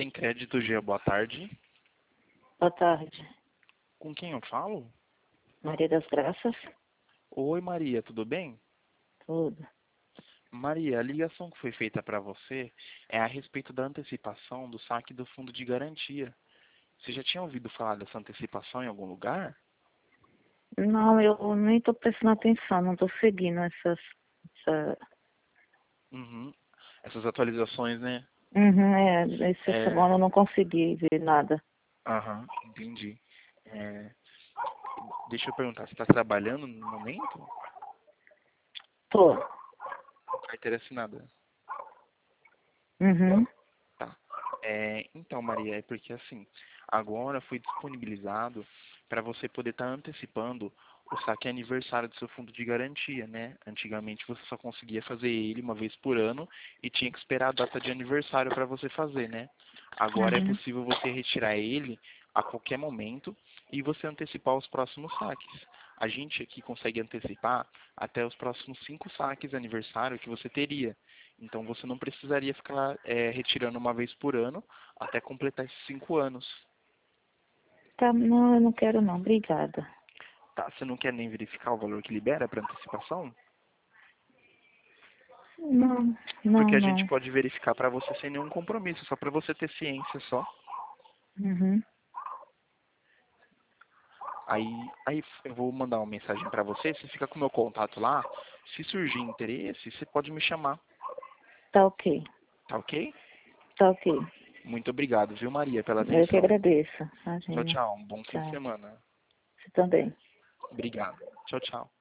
Tem Crédito G, boa tarde. Boa tarde. Com quem eu falo? Maria das Graças. Oi, Maria, tudo bem? Tudo. Maria, a ligação que foi feita para você é a respeito da antecipação do saque do fundo de garantia. Você já tinha ouvido falar dessa antecipação em algum lugar? Não, eu nem estou prestando atenção, não estou seguindo essa... Uhum. Essas atualizações, né? Essa É, semana eu não consegui ver nada. aham, entendi. É, deixa eu perguntar, você está trabalhando no momento? Tô. Carteira assinada. Uhum. Tá. Então, Maria, é porque assim, agora foi disponibilizado para você poder estar antecipando o saque aniversário do seu fundo de garantia, né? Antigamente você só conseguia fazer ele uma vez por ano e tinha que esperar a data de aniversário para você fazer, né? Agora é Uhum. possível você retirar ele a qualquer momento e você antecipar os próximos saques. A gente aqui consegue antecipar até os próximos 5 saques aniversário que você teria. Então você não precisaria ficar retirando uma vez por ano até completar esses 5 anos. Tá, não, eu não quero não, obrigada. Tá, você não quer nem verificar o valor que libera para antecipação? Não, Porque não, a gente não. pode verificar para você sem nenhum compromisso, só para você ter ciência só. Uhum. Aí eu vou mandar uma mensagem para você, você fica com o meu contato lá. Se surgir interesse, você pode me chamar, Tá ok, tá ok? tá ok. Muito obrigado, viu, Maria, pela Eu que atenção. agradeço. Tchau, Imagina. tchau. Um bom fim de Tchau. semana. Você também. Obrigado. Tchau, tchau.